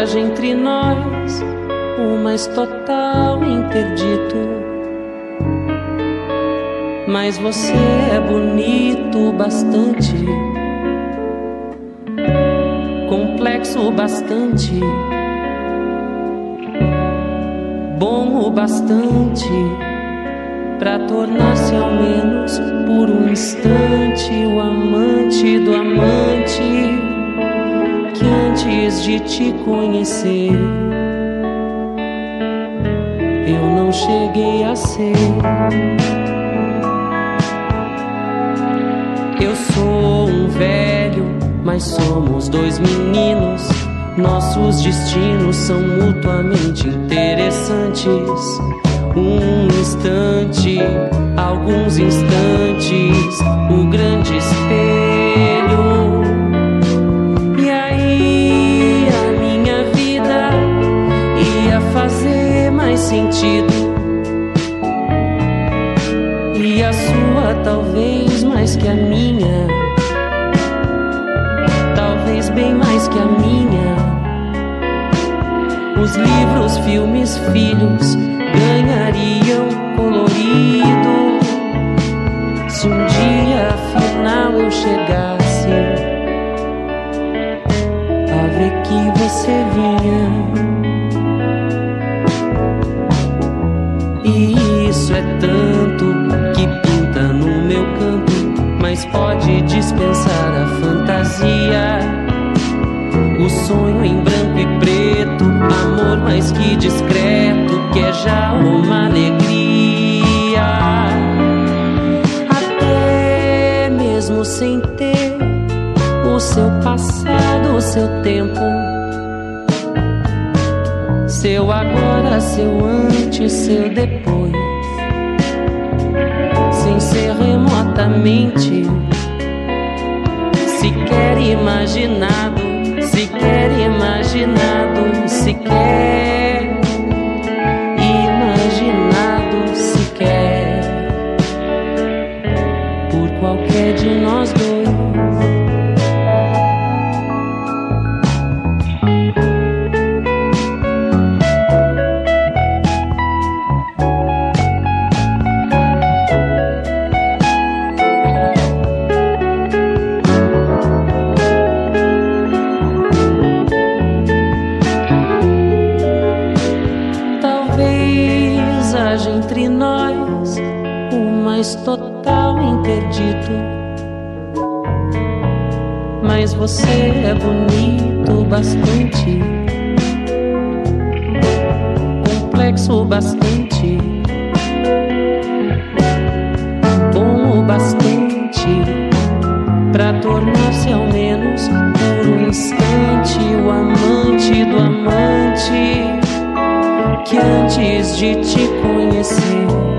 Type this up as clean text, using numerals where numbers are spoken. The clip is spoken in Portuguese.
haja entre nós o mais total interdito. Mas você é bonito bastante, complexo bastante, bom o bastante pra tornar-se ao menos por um instante o amante do amante que antes de te conhecer eu não cheguei a ser. Eu sou um velho, mas somos dois meninos. Nossos destinos são mutuamente interessantes. Um instante, alguns instantes, o grande espelho. E aí a minha vida ia fazer mais sentido, e a sua talvez mais que a minha, talvez bem mais que a minha. Os livros, filmes, filhos ganhariam colorido se um dia afinal eu chegasse a ver que você vinha. E isso é tanto que pinta no meu canto, mas pode dispensar a fantasia. O sonho em branco e preto, amor mais que discreto, que é já uma alegria. Até mesmo sem ter o seu passado, o seu tempo, seu agora, seu antes, seu depois, sem ser remotamente sequer imaginado, sequer imaginado, sequer imaginado, sequer por qualquer de nós dois. Entre nós o mais total interdito, mas você é bonito bastante, complexo bastante, bom o bastante pra tornar-se ao menos por um instante o amante do amante que antes de te conhecer